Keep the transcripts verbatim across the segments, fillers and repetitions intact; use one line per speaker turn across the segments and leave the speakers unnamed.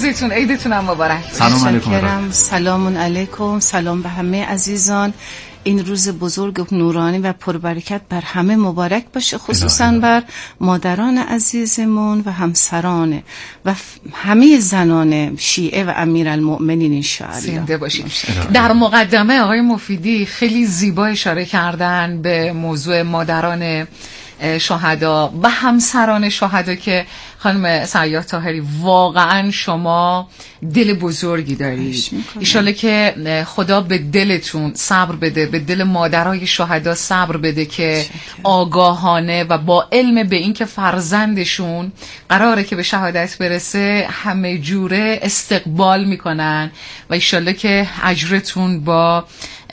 خودتون عیدتون هم مبارک.
سلام علیکم.
سلام علیکم. سلام به همه عزیزان. این روز بزرگ و نورانی و پربرکت بر همه مبارک باشه، خصوصا بر مادران عزیزمون و همسران و همه زنان شیعه و امیرالمؤمنین انشاءالله.
زنده باشین. در مقدمه آقای مفیدی خیلی زیبا اشاره کردن به موضوع مادران شهدا و همسران شهدا که خانم سیاح طاهری واقعا شما دل بزرگی دارید. ایشاله که خدا به دلتون صبر بده، به دل مادرای شهدا صبر بده که آگاهانه و با علم به این که فرزندشون قراره که به شهادت برسه همه جوره استقبال میکنن و ایشاله که اجرتون با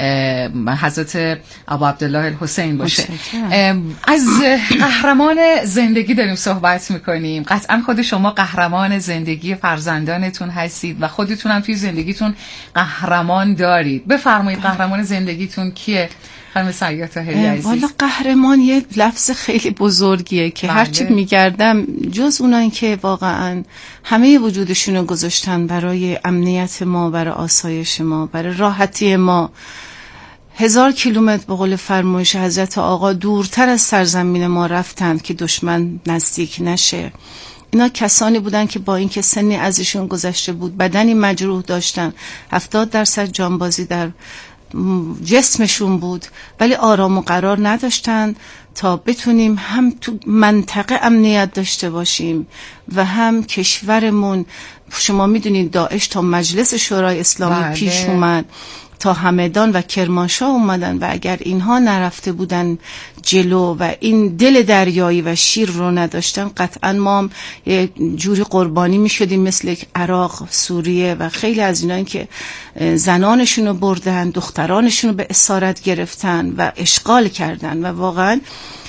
حضرت ابو عبدالله الحسین باشه. از قهرمان زندگی داریم صحبت میکنیم. قطعا خود شما قهرمان زندگی فرزندانتون هستید و خودتون هم توی زندگیتون قهرمان دارید. بفرمایید قهرمان زندگیتون کیه خانم سیاح طاهری عزیز؟
والا قهرمان یه لفظ خیلی بزرگیه که بله. هرچی میگردم جز اونایی که واقعا همه وجودشونو گذاشتن برای امنیت ما، برای آسایش ما، برای راحتی ما، هزار کیلومتر به قول فرمایش حضرت آقا دورتر از سرزمین ما رفتند که دشمن نزدیک نشه. اینا کسانی بودن که با اینکه سنی ازشون گذشته بود، بدنی مجروح داشتن، هفتاد درصد جانبازی در جسمشون بود، ولی آرام و قرار نداشتن تا بتونیم هم تو منطقه امنیت داشته باشیم و هم کشورمون. شما میدونید داعش تا مجلس شورای اسلامی بله. پیش اومد، تا همدان و کرمانشاه اومدن و اگر اینها نرفته بودن جلو و این دل دریایی و شیر رو نداشتن قطعا ما هم یه جوری قربانی می شدیم مثل عراق، سوریه و خیلی از اینایی که زنانشون رو بردن، دخترانشون رو به اسارت گرفتن و اشغال کردن و واقعا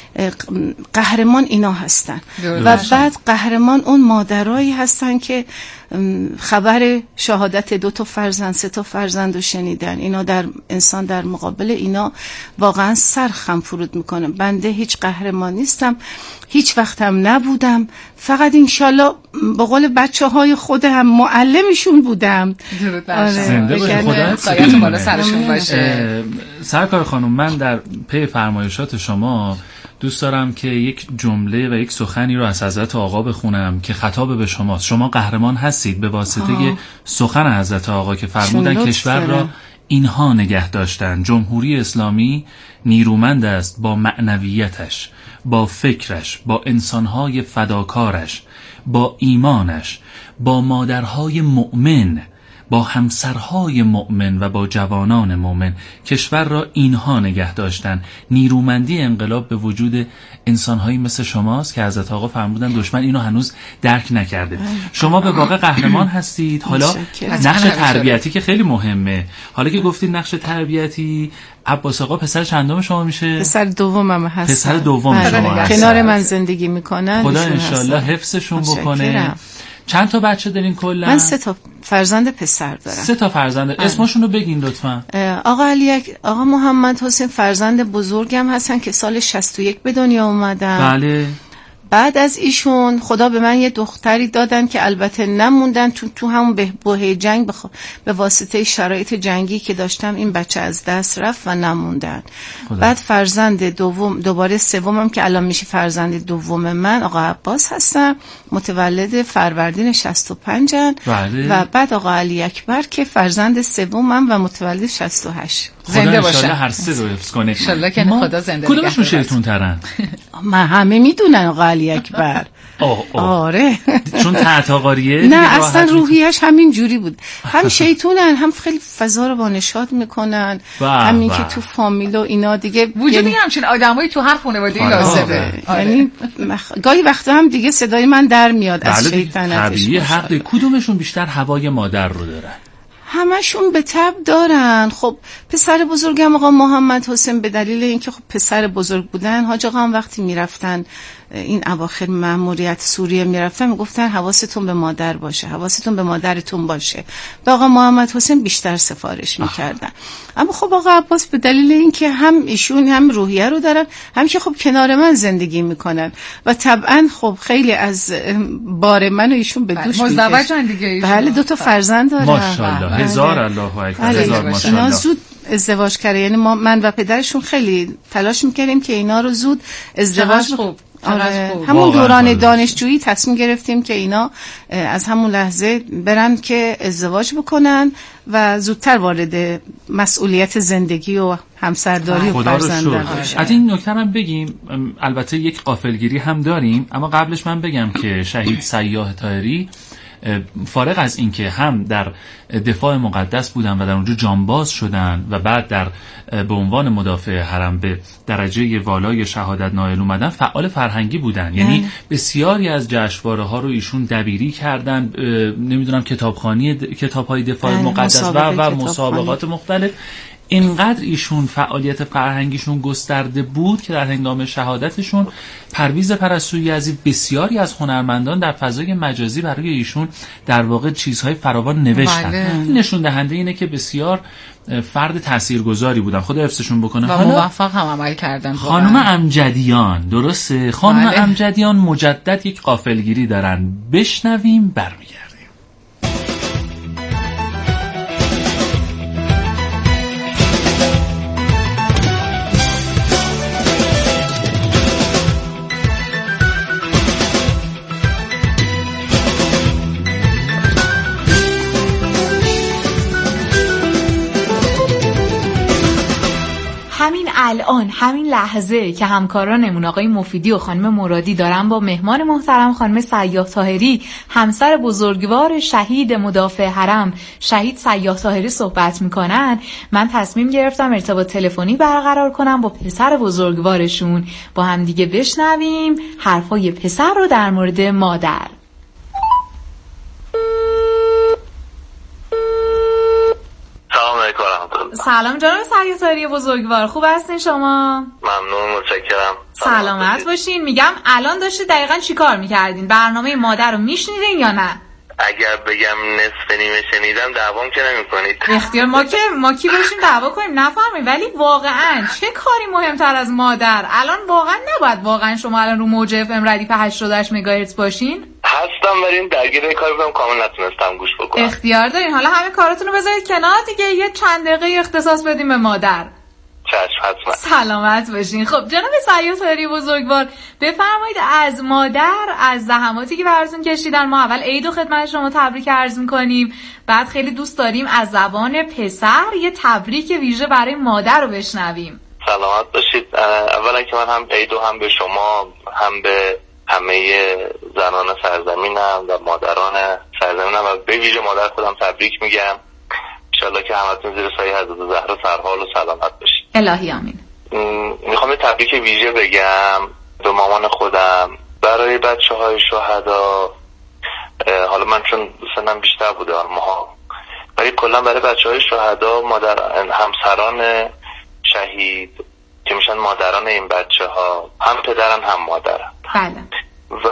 قهرمان اینا هستن. و بعد قهرمان اون مادرایی هستن که خبر شهادت دو تا فرزند سه تا فرزند رو شنیدن. اینا در انسان در مقابل اینا واقعا سر خم فرود میکنه. بنده هیچ قهرمان نیستم، هیچ وقت هم نبودم، فقط انشالله به قول بچه های خودم معلمشون بودم.
آره. زنده باشه، خدا
سایت بالا سرشون باشه.
سرکار خانم، من در پی فرمایشات شما دوست دارم که یک جمله و یک سخنی رو از حضرت آقا بخونم که خطاب به شماست. شما قهرمان هستید به واسطه آه. سخن حضرت آقا که فرمودن کشور را اینها نگه داشتن. جمهوری اسلامی نیرومند است با معنویتش، با فکرش، با انسانهای فداکارش، با ایمانش، با مادرهای مؤمن، با همسرهای مؤمن و با جوانان مؤمن. کشور را اینها نگه داشتن. نیرومندی انقلاب به وجود انسانهایی مثل شماست که حضرت آقا فرمودن دشمن اینو هنوز درک نکرده. شما به واقع قهرمان هستید. حالا نقش تربیتی که خیلی مهمه. حالا که گفتید نقش تربیتی، عباس آقا پسر چندم شما میشه؟
پسر دومم هست.
پسر دوم شما هست.
کنار من زندگی میکنن.
خدا انشالله حفظشون بکنه. چند تا بچه دارین کلا؟
من سه تا فرزند پسر دارم.
سه تا فرزند. اسمشون رو بگین لطفا.
آقا علی، آقا محمد حسین فرزند بزرگم هستن که سال شصت و یک به دنیا اومدن.
بله.
بعد از ایشون خدا به من یه دختری دادن که البته نموندن تو تو همون بحبوحه جنگ بخ... به واسطه شرایط جنگی که داشتم این بچه از دست رفت و نموندن. خدا. بعد فرزند دوم دوباره سومم که الان میشه فرزند دوم من آقا عباس هستم، متولد فروردین شصت و پنج
بله.
و بعد آقا علی اکبر که فرزند سومم و متولد شصت و هشت.
زنده باشه.
خدا هر سه رو حفظ کنه.
ان شاءالله که خدا زنده نگه.
کدومشون شیطون ترن؟
من همه میدونن آقا علی اکبر.
آه آه.
آره.
چون تعتاقاریه.
نه اصلا روحیش همین جوری بود. هم شیطونن، هم خیلی فضا رو با نشاط میکنن. همین که تو فامیل و اینا دیگه
وجود یعنی... همچین آدمایی تو هر خانواده لازمه.
یعنی گاهی وقتا هم دیگه صدای من در میاد از شیطنتش.
طبیعیه. حق. کدومشون بیشتر هوای مادر رو دارن؟
همشون به تب دارن. خب پسر بزرگم آقا محمد حسین به دلیل اینکه خب پسر بزرگ بودن، حاج آقا هم وقتی میرفتن این اواخر مأموریت سوریه میرفتم میگفتن حواستون به مادر باشه، حواستون به مادرتون باشه. به آقا محمد حسین بیشتر سفارش میکردن. اما خب آقا عباس به دلیل اینکه هم ایشون هم روحیه رو دارن، هم که خب کنار من زندگی میکنن و طبعا خب خیلی از بار من و ایشون به دوش
مزدوجن دیگه.
بله دو تا فرزند دارن
ماشاءالله. هزار الله اکبر. هزار ماشاءالله.
اینا زود ازدواج کرده، یعنی ما من و پدرشون خیلی تلاش میکردیم که اینا رو زود ازدواج
خوب.
آره. همون دوران دانشجویی تصمیم گرفتیم که اینا از همون لحظه برن که ازدواج بکنن و زودتر وارد مسئولیت زندگی و همسرداری و فرزندان بشن.
از این نکته هم بگیم، البته یک غافلگیری هم داریم، اما قبلش من بگم که شهید سیاح طاهری فارغ از این که هم در دفاع مقدس بودن و در اونجا جانباز شدن و بعد در به عنوان مدافع حرم به درجه والای شهادت نائل اومدن، فعال فرهنگی بودن. یعنی بسیاری از جشنواره ها رو ایشون دبیری کردن، نمیدونم کتابخوانی کتاب‌های دفاع مقدس و و مسابقات مختلف. اینقدر ایشون فعالیت فرهنگیشون گسترده بود که در هنگام شهادتشون پرویز پرستویی عزیز بسیاری از هنرمندان در فضای مجازی برای ایشون در واقع چیزهای فراوان نوشتن. این نشون دهنده اینه که بسیار فرد تاثیرگذاری بودن. خدا حفظشون بکنه.
و موفق هم عمل کردن.
خانم امجدیان، درسته؟ خانم بله. امجدیان مجدد یک غافلگیری دارن. بشنویم برمیگردیم.
همین الان، همین لحظه که همکارانمون آقای مفیدی و خانم مرادی دارن با مهمان محترم خانم سیاح طاهری، همسر بزرگوار شهید مدافع حرم شهید سیاح طاهری صحبت میکنن، من تصمیم گرفتم ارتباط تلفنی برقرار کنم با پسر بزرگوارشون، با هم دیگه بشنویم حرفای پسر رو در مورد مادر. سلام جناب سیاح طاهری بزرگوار، خوب هستین شما؟
ممنون، متشکرم.
سلامت باشین. میگم الان داشته دقیقاً چی کار میکردین؟ برنامه مادر رو میشنیدین یا نه؟
اگر بگم نصف نیمه شنیدم دعوام که نمی کنید.
اختیار ما که ما کی باشیم دعوا کنیم نفهمیم، ولی واقعاً چه کاری مهمتر از مادر؟ الان واقعاً نباید واقعاً شما الان رو موج اف ام ردیف هشتاد و هشت مگاهرتز باشین؟
هستم ولی این درگیر کاری بودم کامل نتونستم گوش بکنم.
اختیار دارین. حالا همه کاراتون رو بذارید کنار دیگه، یه چند دقیقه اختصاص بدیم به مادر.
چشم، حتما.
سلامت باشین. خب جناب سیاح طاهری بزرگوار، بفرمایید از مادر، از زحماتی که براتون کشیدن، ما اول عید و خدمت شما تبریک عرض می‌کنیم، بعد خیلی دوست داریم از زبان پسر یه تبریک ویژه برای مادر رو بشنویم.
سلامت باشید. اولا که من هم عید و هم به شما، هم به همه زنان سرزمینم و مادران سرزمینم و به ویژه مادر خودم تبریک میگم. انشالله که همتون زیر سایه حضرت زهرا سرحال و سلامت باشید.
الهی آمین.
میخوام یه تبریک ویژه بگم به مامان خودم برای بچه های شهدا. حالا من چون سنم بیشتر بوده ماها، ولی کلا برای بچه های شهدا، مادر همسران شهید که میشن مادران این بچه ها، هم پدرن هم مادرن.
بله.
و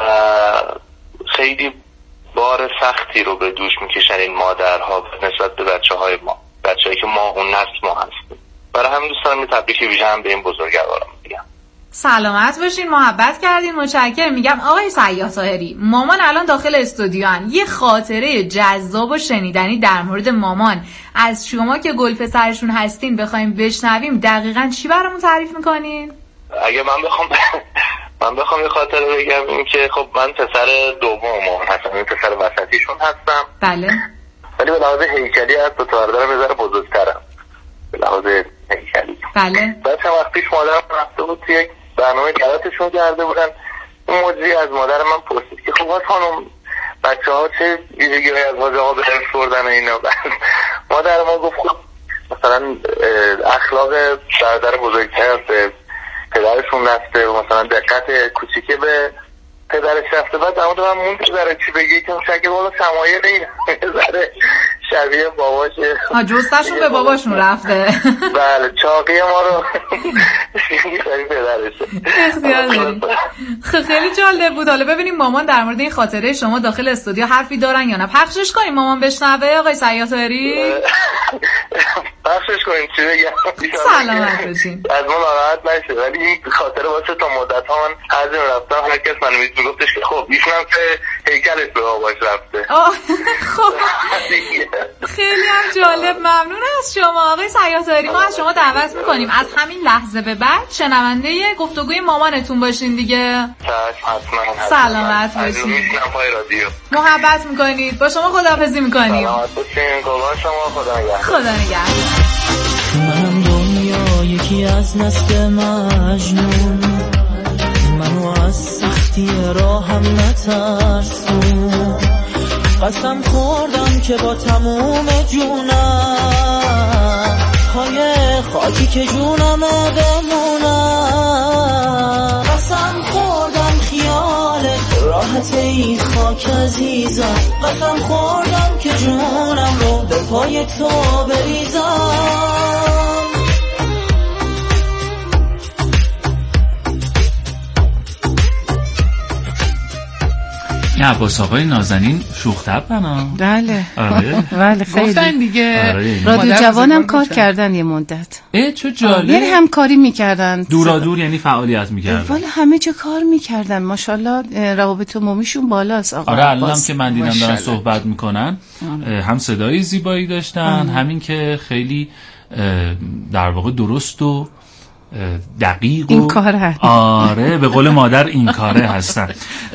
خیلی بار سختی رو به دوش میکشن این مادرها نسبت به بچه های ما، بچه هایی که ما اون نسل ما هستیم. برای همین دوست دارم یه تبریک ویژه هم به این بزرگوارم بگم.
سلامت باشین، محبت کردین، متشکرم. میگم آقای سیاح طاهری، مامان الان داخل استودیوان، یه خاطره جذاب و شنیدنی در مورد مامان از شما که گل پسرشون هستین بخوایم بشنویم، دقیقاً چی برامون تعریف میکنین؟
اگه من بخوام من بخوام یه خاطره بگم این که خب من پسر دومم هستم، این پسر وسطیشون هستم.
بله.
ولی به لحاظ هیکلی از دو تا برادرم یه ذره بزرگترم به لحاظ هیکلی.
بله.
بعد چند وقت پیش مادرم رفته بود توی یک برنامه جلسه‌شون کرده بودن، اون مجری از مادر من پرسید که خب خانم بچه‌ها چه ویژگی‌هایی از حاج آقا به ارث بردن اینا. مادر ما گفت خب مثلا اخلاق برادر بزرگتر به پدرشون رفته و مثلا دقت کوچیکه به پدرش رفته. بعد اما من مون که ذره چی بگی که شکل والا شمایل این ذره شبیه باباشه.
ها جستشون به باباشون رفته.
بله چاقی ما رو شبیه پدرشه.
خیلی جالب بود. حالا ببینیم مامان در مورد این خاطره شما داخل استودیو حرفی دارن یا نه. پخشش کنیم مامان بشنوه آقای سیاح طاهری.
پخشش کنیم چی بگم.
سلامت باشین.
از ما ناراحت نشه ولی این خاطره واسه تا مدت ها من از این رفتم هر کس منو میگفتش که خب ایشون هم که هیکلش به باباش رفته.
خب خیلی هم جالب. ممنون از شما آقای سیاح طاهری. ما از شما دعوت میکنیم از همین لحظه به بعد شنونده گفتگوی مامانتون باشین دیگه.
حتما.
سلامت باشین. محبت میکنید. با شما خداحافظی میکنیم.
سلامت باشین. قربان شما. خدا نگهدار.
خدا نگهدار.
منم دنیا یکی از نسل مجنون، منو از سختی راهم نترسون، قسم خوردم که با تموم جونم پای خاکی که جونمه بمونم، قسم خوردم خیالت راحت ای خاک عزیزم، قسم خوردم که جونم رو به پای تو بریزم.
این عباس آقای نازنین شوخ طبعن ها.
بله
آره
بله خیلی
گفتن دیگه.
آره.
رادیو جوانم کار کردن یه مدت.
اه چه جالب.
یعنی همکاری میکردن
دورا دور، یعنی فعالیت میکردن.
والا همه جا کار میکردن ماشاءالله. روابط عمومیشون بالاست آقا.
آره الانم که من دیدم دارن صحبت میکنن هم صدای زیبایی داشتن، همین که خیلی در واقع درست و دقیق و
این کاره هست.
آره به قول مادر این کاره هستن.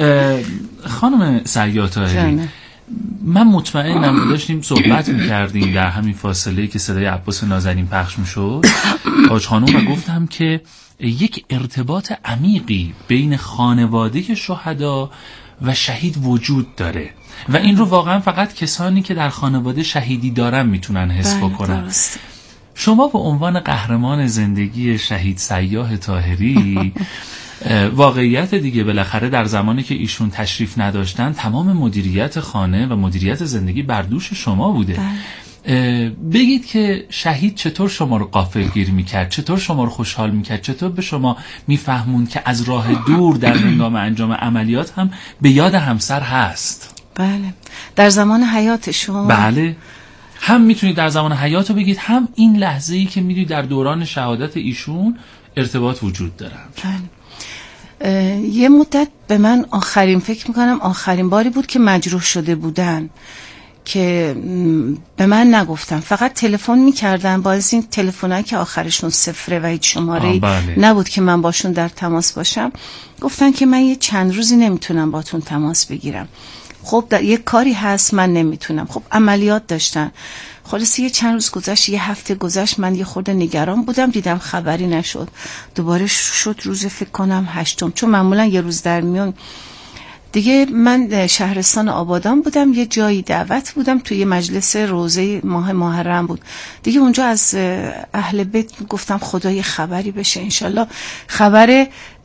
خانم سیاح طاهری، من مطمئنم داشتیم صحبت میکردیم در همین فاصله که صدای عباس نازنین پخش میشد حاج خانم و گفتم که یک ارتباط عمیقی بین خانواده شهدا و شهید وجود داره و این رو واقعا فقط کسانی که در خانواده شهیدی دارن میتونن حس بکنن.
درست.
شما به عنوان قهرمان زندگی شهید سیاح طاهری واقعیت دیگه بالاخره در زمانی که ایشون تشریف نداشتن تمام مدیریت خانه و مدیریت زندگی بر دوش شما بوده. بگید که شهید چطور شما رو غافلگیر میکرد، چطور شما رو خوشحال میکرد، چطور به شما میفهموند که از راه دور در هنگام انجام عملیات هم به یاد همسر هست.
بله در زمان حیاتشون.
بله هم میتونید در زمان حیات رو بگید، هم این لحظه‌ای که میدونید در دوران شهادت ایشون ارتباط وجود داره.
بله. یه مدت به من آخرین فکر میکنم آخرین باری بود که مجروح شده بودن که به من نگفتن، فقط تلفن میکردن. باز این تلفنایی که آخرشون صفره و هیچ شماره
بله.
نبود که من باشون در تماس باشم، گفتن که من یه چند روزی نمیتونم باتون تماس بگیرم. خب در یک کاری هست من نمیتونم. خب عملیات داشتن. خلاصه یه چند روز گذشت، یه هفته گذشت، من یه خورده نگران بودم، دیدم خبری نشد. دوباره شد روز فکر کنم هشتم، چون معمولا یه روز در میون دیگه. من شهرستان آبادان بودم، یه جایی دعوت بودم توی یه مجلس روزه ماه محرم بود دیگه. اونجا از اهل بیت گفتم خدای خبری بشه، انشالله خبر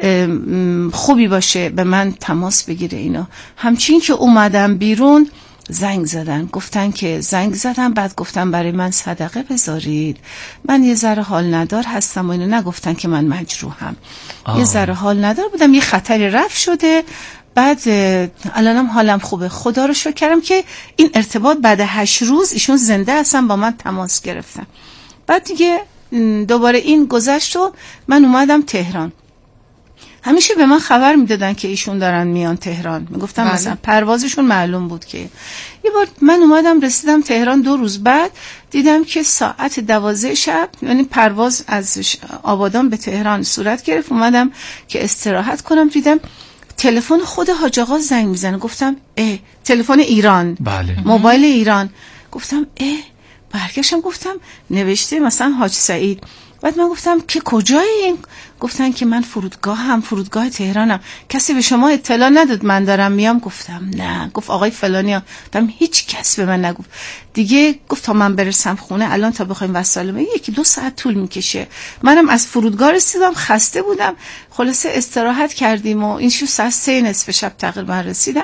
خوبی باشه به من تماس بگیره اینا. همچین که اومدم بیرون زنگ زدن، گفتن که زنگ زدن، بعد گفتن برای من صدقه بذارید، من یه ذره حال ندار هستم و اینو. نگفتن که من مجروحم. یه ذره حال ندار بودم، یه خطری رفت شده، بعد الانم حالم خوبه. خدا رو شکر کردم که این ارتباط بعد هشت روز ایشون زنده هستن با من تماس گرفتن. بعد دیگه دوباره این گذشت و من اومدم تهران. همیشه به من خبر میدادن که ایشون دارن میان تهران. میگفتم
بله.
مثلا پروازشون معلوم بود که. یه بار من اومدم رسیدم تهران، دو روز بعد دیدم که ساعت دوازده شب، یعنی پرواز از آبادان به تهران صورت گرفت. اومدم که استراحت کنم، دیدم تلفن خود حاج آقا زنگ میزنه. گفتم اه تلفن ایران.
بله.
موبایل ایران. گفتم اه برگشتم گفتم نوشته مثلا حاج سعید. بعد من گفتم که کجایی؟ گفتن که من فرودگاه هم فرودگاه تهرانم. کسی به شما اطلاع نداد من دارم میام؟ گفتم نه. گفت آقای فلانی. گفتم هیچ کس به من نگفت. دیگه گفت تا من برسم خونه الان تا بخوایم وصله یکی دو ساعت طول میکشه. منم از فرودگاه رسیدم، خسته بودم، خلاصه استراحت کردیم و این شو ساعت سه نصف شب تقریبا رسیدم.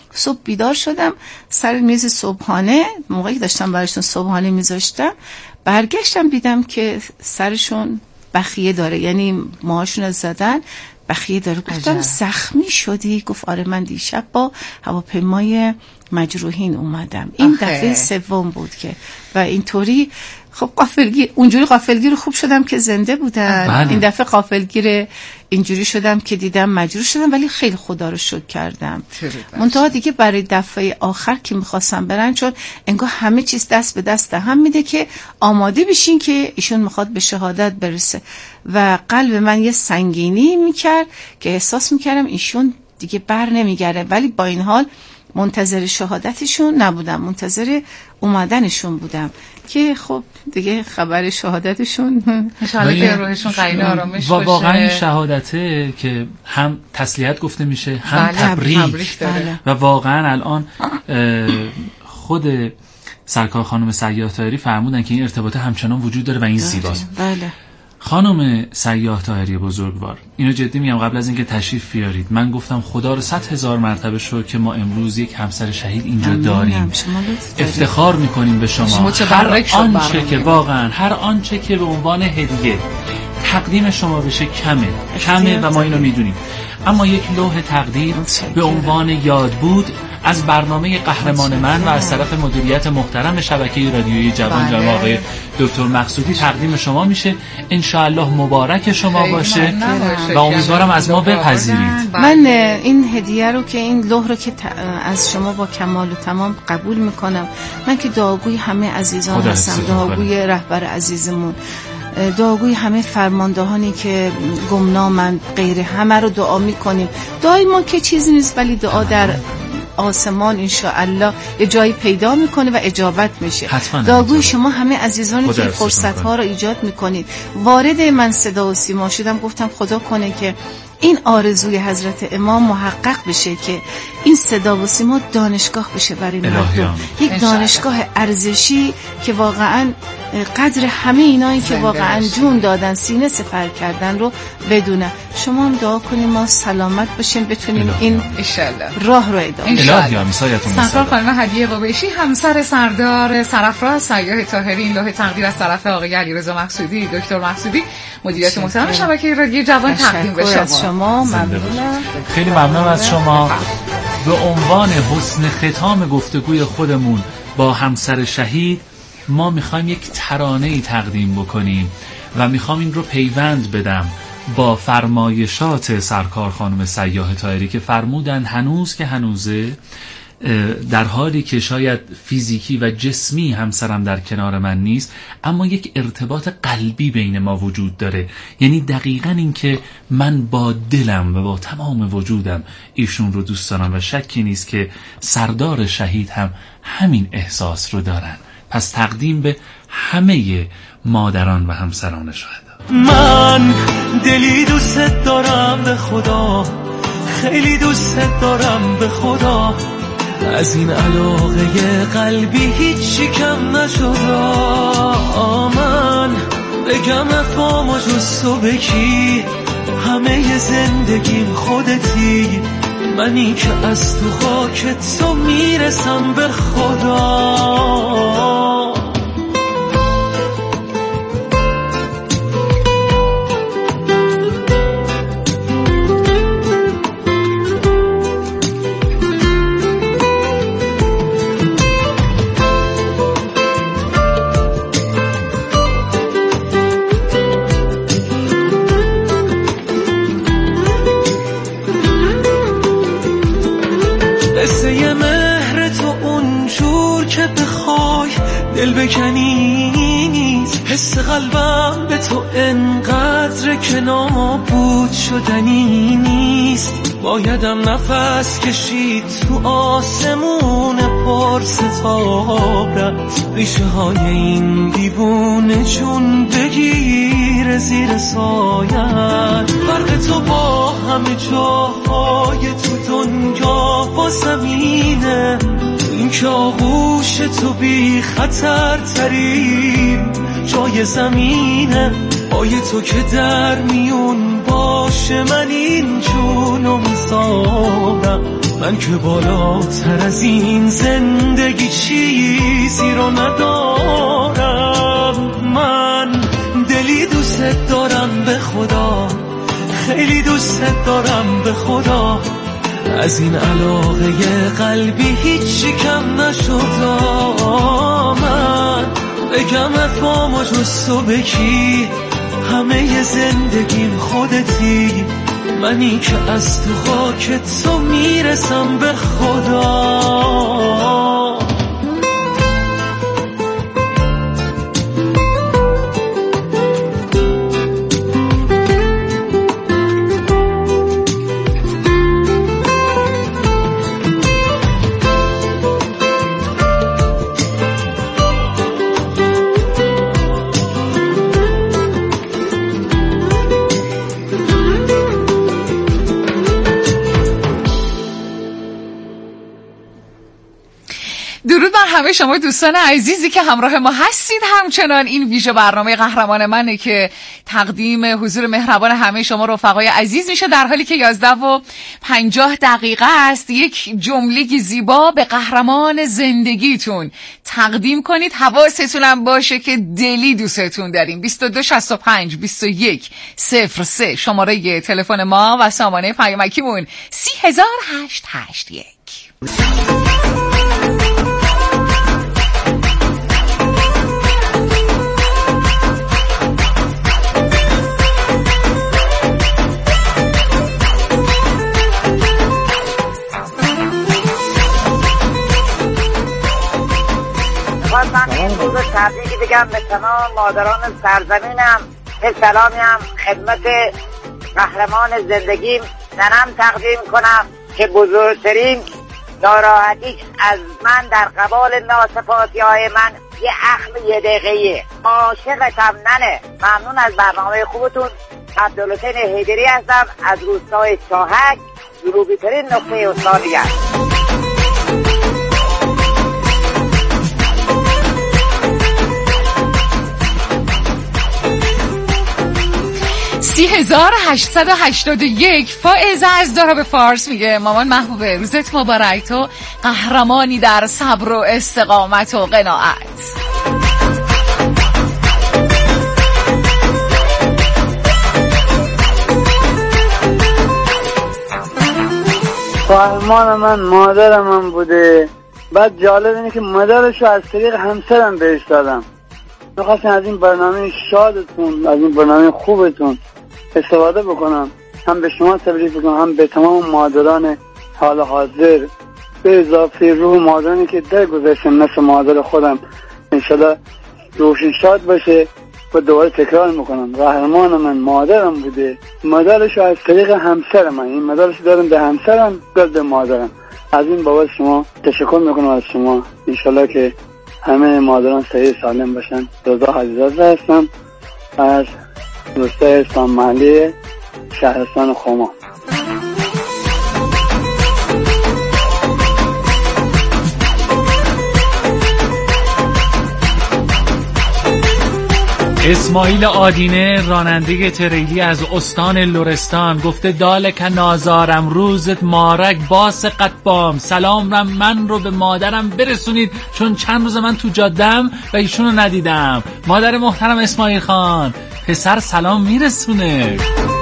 صبح بیدار شدم، سر میز صبحانه موقعی داشتم براشون صبحانه میذاشتم، برگشتم دیدم که سرشون بخیه داره، یعنی موهاشون رو زدن بخیه داره. گفتم عجب. زخمی شدی؟ گفت آره من دیشب با هواپیمای مجروحین اومدم. این آخه. دفعه سوم بود که و اینطوری خب غافلگیر، اونجوری غافلگیر خوب شدم که زنده بودن. بله. این دفعه غافلگیر اینجوری شدم که دیدم مجروح شدم، ولی خیلی خدا رو شکر کردم. منتها دیگه برای دفعه آخر که میخواستم برن، چون انگار همه چیز دست به دست هم میده که آماده بشین که ایشون میخواد به شهادت برسه و قلب من یه سنگینی میکرد که احساس میکردم ایشون دیگه بر نمیگره، ولی با این حال منتظر شهادتشون نبودم، منتظر اومدنشون بودم که خب دیگه خبر شهادتشون
انشالله که روحشون قرین آرامش باشه.
و واقعا این شهادته که هم تسلیت گفته میشه، هم بله تبریک, تبریک داره. و واقعا الان خود سرکار خانم سیاح طاهری فرمودن که این ارتباط همچنان وجود داره و این زیباست.
بله.
خانم سیاح طاهری بزرگوار، اینو جدی میگم، قبل از اینکه تشریف بیارید من گفتم خدا رو صد هزار مرتبه شکر که ما امروز یک همسر شهید اینجا داریم. افتخار میکنیم به شما. هر آنچه که واقعا هر آنچه که به عنوان هدیه تقدیم شما بشه کمه کمه و ما اینو میدونیم، اما یک لوح تقدیر به عنوان یاد بود از برنامه قهرمان من و از طرف مدیریت محترم شبکه رادیویی جوان جناب آقای دکتر مقصودی تقدیم شما میشه. انشاءالله مبارک شما باشه و امیدوارم از ما بپذیرید.
من این هدیه رو که این لوح رو که از شما با کمال و تمام قبول میکنم. من که دعاگوی همه عزیزان هستم، دعاگوی رهبر عزیزمون، دعاگوی همه فرماندهانی که گمنامند، غیره، همه رو دعا میکنیم. دعای ما که چیزی نیست، ولی دعا در آسمان انشاءالله یه جایی پیدا میکنه و اجابت میشه. دعاگوی شما همه عزیزانی که فرصت ها رو ایجاد میکنید. وارد من صدا و سیما شدم، گفتم خدا کنه که این آرزوی حضرت امام محقق بشه که این صدا و سیما دانشگاه بشه برای مردم، یک دانشگاه ارزشی که واقعا قدر همه اینایی که واقعا جون دادن، سینه سپر کردن رو بدونه. شما هم دعا کنیم ما سلامت باشیم، بتونیم این راه رو ادامه بدیم.
سرکار خانم هدیه بابیشی، همسر سردار سرافراز سیاح طاهری، این لوح تقدیر از طرف آقای علیرضا مقصودی، دکتر مقصودی، مدیریت محترم شبکه رادیو جوان تقدیم به شما.
شما ممنونم.
خیلی ممنونم از شما. به عنوان حسن ختام گفتگوی خودمون با همسر شهید، ما میخوایم یک ترانه‌ای تقدیم بکنیم و میخوام این رو پیوند بدم با فرمایشات سرکار خانم سیاح طاهری که فرمودن هنوز که هنوزه، در حالی که شاید فیزیکی و جسمی همسرم در کنار من نیست، اما یک ارتباط قلبی بین ما وجود داره. یعنی دقیقاً این که من با دلم و با تمام وجودم ایشون رو دوست دارم و شکی نیست که سردار شهید هم همین احساس رو دارن. پس تقدیم به همه مادران و همسران شهدا.
من دلی دوست دارم به خدا، خیلی دوست دارم به خدا، از این علاقه قلبی هیچی کم نشد. من بگم افام و جز تو بکی، همه زندگیم خودتی، منی که از تو خاک تو میرسم به خدا. دل بکنی نیست، حس قلبم به تو انقدر که نابود شدنی نیست. بایدم نفس کشید تو آسمون پر ستارت، ریشه های این دیوونه چون بگیر زیر سایت. فرق تو با همه جاهای تو دنیا با زمینه، این که آغوش تو بی خطر ترین جای زمینه. پای تو که در میون باشه من این جونو میذارم، من که بالاتر از این زندگی چیزی رو ندارم. من دلی دوست دارم به خدا، خیلی دوست دارم به خدا، از این علاقه قلبی هیچی کم نشد. من بگم افام و جز تو بکی، همه زندگیم خودتی، منی که از تو خاک تو میرسم به خدا.
درود بر همه شما دوستان عزیزی که همراه ما هستید. همچنان این ویژه برنامه قهرمان منه که تقدیم حضور مهربان همه شما رفقای عزیز میشه در حالی که یازده و پنجاه دقیقه است. یک جمله زیبا به قهرمان زندگیتون تقدیم کنید. حواستونم باشه که دلی دوستتون داریم. بیست و دو شصت و پنج بیست و یک صفر سه شماره تلفن ما و سامانه پیامکیمون سی هزار هشت هشت یک.
من این روز تبریک بگم به تمام مادران سرزمینم، به سلامی هم خدمت قهرمان زندگیم ننم تقدیم کنم که بزرگترین ناراحتی از من در قبال ناسپاسی های من یه اخم یه دقیقیه. عاشقتم ننه. ممنون از برنامه خوبتون. عبدالحسین حیدری هستم از روستای چاهک، جنوبی ترین نقطه استان یزد.
سی هزار هشتصد و هشتاد و یک فائزه از داراب فارس میگه مامان محبوبه روزت مبارک، تو قهرمانی در صبر و استقامت و قناعت.
قهرمان من مادر من بوده. بعد جالب اینه که مادرشو از طریق همسرم بهش دادم. میخواستم از این برنامه شادتون، از این برنامه خوبتون استفاده بکنم، هم به شما تبریک بکنم، هم به تمام مادران حال حاضر، به اضافه روح مادرانی که در گذشتن مثل مادر خودم. انشالله روشن شاد باشه. و دوباره تکرار میکنم قهرمان من مادرم بوده. مادرشو از طریق همسر من، این مادرشو دارم به همسرم، داد به مادرم. از این بابت شما تشکر میکنم از شما. انشالله که همه مادران صحیح سالم باشن. رضا حجیزاده هستم از روستای اسلام محلی شهرستان خما.
اسماعیل آدینه راننده تریلی از استان لرستان گفته دالک نازارم روزت مارک باس قطبام، سلام رم من رو به مادرم برسونید چون چند روز من تو جادم و ایشون رو ندیدم. مادر محترم اسماعیل خان، پسر سلام میرسونه.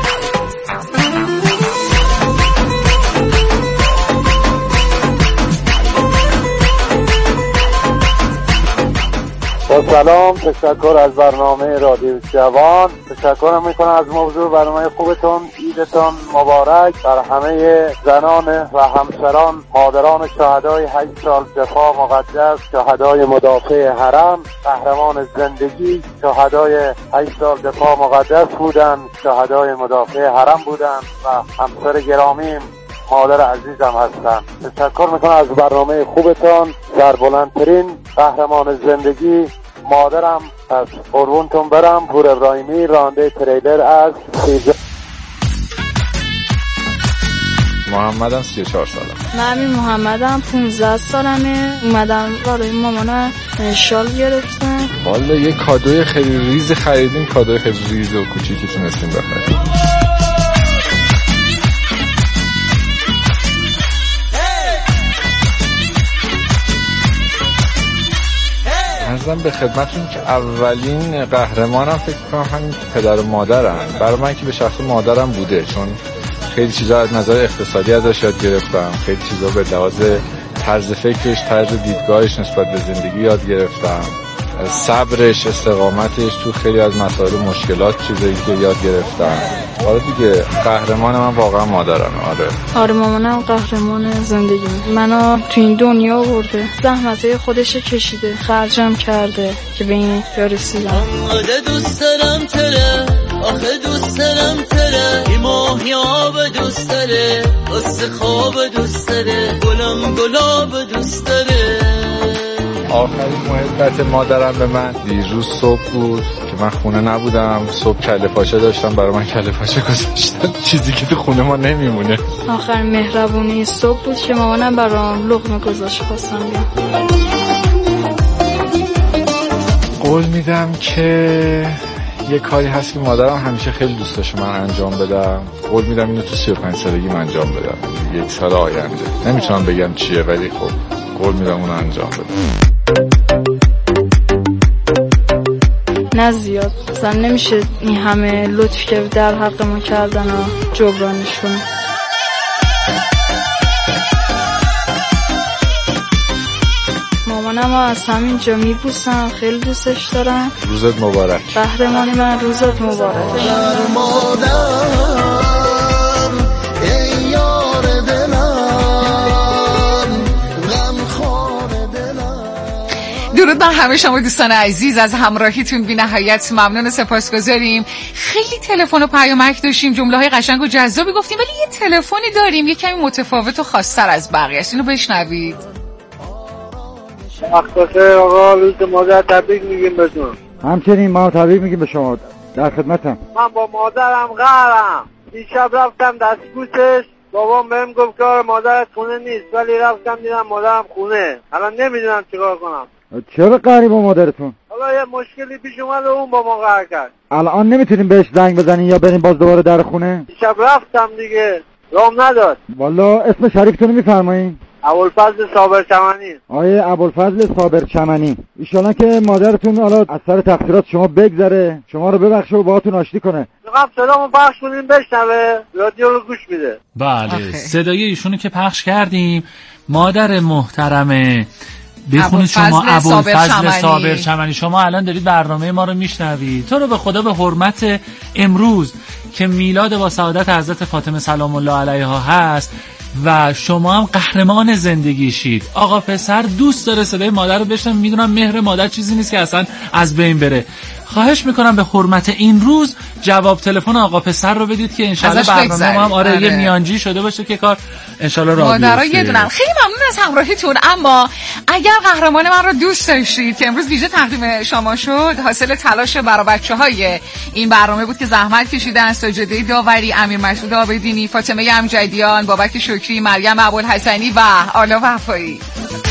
با سلام، تشکر از برنامه رادیو جوان. تشکر میکنم از موضوع برنامه خوبتون. عیدتون مبارک بر همه زنان و همسران مادران شهدای هشت سال دفاع مقدس، شهدای مدافع حرم، قهرمان زندگی، شهدای هشت سال دفاع مقدس بودن، شهدای مدافع حرم بودن و همسر گرامیم مادر عزیزم هستن. تشکر میکنم از برنامه خوبتون. در بلندترین قهرمان زندگی مادرم از قربونتون برم. پور ابراهیمی راننده تریلر از خیزه.
محمدم سی و چهار سالم.
من محمدم پونزده سالمه. اومدم برای مامانم شال گرفتم.
والا یه کادوی خیلی ریز خریدیم، کادوی خیلی ریز و کوچیکی تونستیم بخریم. عرضم به خدمتون که اولین قهرمانم فکر کنم همین پدر و مادرم. برای من که به شخص مادرم بوده، چون خیلی چیزا از نظر اقتصادی ازش یاد گرفتم، خیلی چیزا به لحاظ طرز فکرش، طرز دیدگاهش نسبت به زندگی یاد گرفتم، صبرش، استقامتش تو خیلی از مسائل و مشکلات چیزایی که یاد گرفتم. آره دیگه قهرمان من واقعا مادرم. آره
آره مامانم قهرمان زندگی منو تو این دنیا آورده، زحمتای خودش کشیده، خرجم کرده که به این برسیدم.
آخه دوست دارم تره، آخه دوست دارم تره، این ماهیاب دوست داره، قصه خواب دوست داره، گلم گلاب دوست داره.
آخرین محبت مادرم به من دیروز صبح بود که من خونه نبودم. صبح کله پاچه داشتم، برای من کله پاچه گذاشتن، چیزی که تو خونه ما نمیمونه.
آخرین مهربونی صبح بود که مامانم برام لقمه گذاشت خواستم بیام.
قول میدم که یه کاری هست که مادرم همیشه خیلی دوست داشته من انجام بدم. قول میدم اینو تو سی و پنج سالگیم انجام بدم، یک سال آینده. نمیتونم بگم چیه ولی خب قول میدم اونو انجام بدم.
نه زیاد مثلا نمیشه این همه لطفی که در حق ما کردن و جبرانش کنه. مامانم از همین جا میبوسم، خیلی دوستش دارم.
روزت مبارک.
قهرمانی من، روزت مبارک.
درود بر همه شما دوستان عزیز، از همراهیتون بی نهایت ممنون و سپاسگزاریم. خیلی تلفن و پیامک داشتیم، جمله های قشنگ و جذابی گفتیم، ولی یه تلفنی داریم یه کمی متفاوت و خاص‌تر از بقیه است. اینو بشنوید.
وقتاشه آقا، روز مادر تبریک میگیم بهتون.
همچنین ما تبریک میگیم به شما، در خدمتم.
من با مادرم قهرم. دیشب رفتم دستبوسش، بابام بهم گفت که مادرت خونه نیست، ولی رفتم دیدم مادرم خونه. الان نمیدونم چیکار کنم.
چرا قهری با مادرتون؟
حالا یه مشکلی پیش اومد و اون با ما قهر کرد.
الان نمیتونیم بهش زنگ بزنین یا بریم باز دوباره در خونه؟
دیشب رفتم دیگه، رام نداد.
والا اسم شریفتون میفرمایین؟
ابوالفضل صابر چمنی.
آیه ابوالفضل صابر چمنی، ایشالا که مادرتون حالا از سر تقصیرات شما بگذره، شما رو ببخشه و باهاتون آشتی کنه.
میخوام صدامو پخش کنیم بشنوه، رادیو رو گوش میده.
بله صدای ایشونو که پخش کردیم. مادر محترمه بخونید شما ابوالفضل صابر چمنی، شما الان دارید برنامه ما رو میشنوید. تو رو به خدا به حرمت امروز که میلاد با سعادت حضرت فاطمه سلام الله علیها هست و شما هم قهرمان زندگیشید، آقا پسر دوست داره صدای مادر رو بشنوه. میدونم مهر مادر چیزی نیست که اصلا از بین بره. خواهش میکنم به حرمت این روز جواب تلفن آقا پسر رو بدید که انشالله برنامه ما هم آره, آره یه میانجی شده باشه که کار انشالله راه بیفته.
مادرها یه دونم. خیلی ممنون از همراهیتون. اما اگر قهرمان من رو دوست داشتید که امروز ویژه تقدیم شما شد، حاصل تلاش برای بچه‌های این برنامه بود که زحمت کشیدن: سجاده داوری، امیر مسعود عابدینی، فاطمه امجدیان، بابک شکری، مریم ابوالحسنی و آلا وفایی.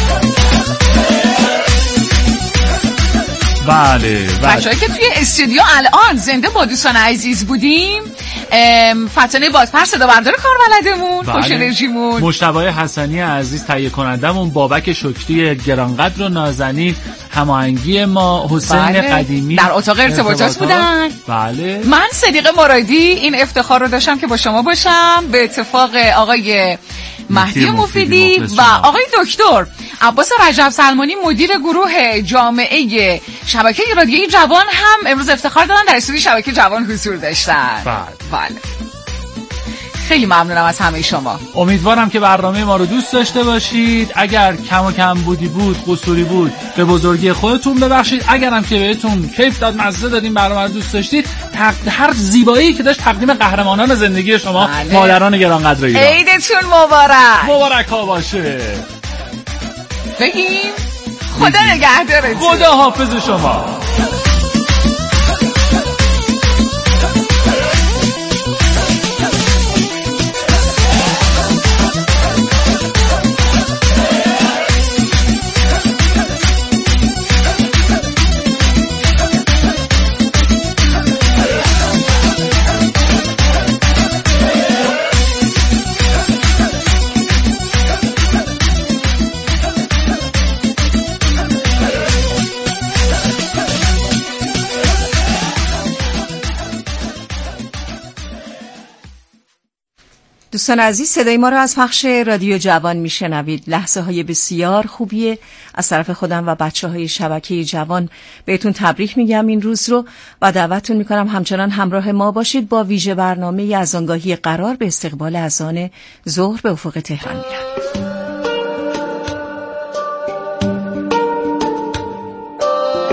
بله
بچه‌ای که توی استودیو الان زنده با دوستان عزیز بودیم: فتانه بادپر صدا بردار کاربلدمون،
بله.
خوش انرژیمون،
مجتبی حسنی عزیز تهیه کنندمون، بابک شکری گرانقدر و نازنین هماهنگی ما، حسین
بله.
قدیمی
در اتاق ارتباطات, ارتباطات بودن.
بله
من صدیق مرادی این افتخار رو داشتم که با شما باشم، به اتفاق آقای مهدی مفیدی و آقای دکتر عباس رجب سلمانی مدیر گروه جامعه شبکه رادیویی جوان هم امروز افتخار دادن در استودیو شبکه جوان حضور داشتن. بله. خیلی ممنونم از همه شما.
امیدوارم که برنامه ما رو دوست داشته باشید. اگر کم و کم بودی بود، قصوری بود، به بزرگی خودتون ببخشید. اگرم که بهتون کیف داد، مزه دادین، برنامه رو دوست داشتید، هر زیبایی که داشت تقدیم قهرمانان زندگی شما، بله. مادران گرانقدر ایران،
عیدتون مبارک.
مبارک ها باشه.
بگیم خدا نگهدارتون.
خدا حافظ شما.
دوستان عزیز، صدای ما را از پخش رادیو جوان میشنوید. لحظه های بسیار خوبیه. از طرف خودم و بچه های شبکه جوان بهتون تبریک میگم این روز رو و دعوتتون میکنم همچنان همراه ما باشید با ویژه برنامه از آنگاهی قرار به استقبال اذان ظهر به افق تهران میرم.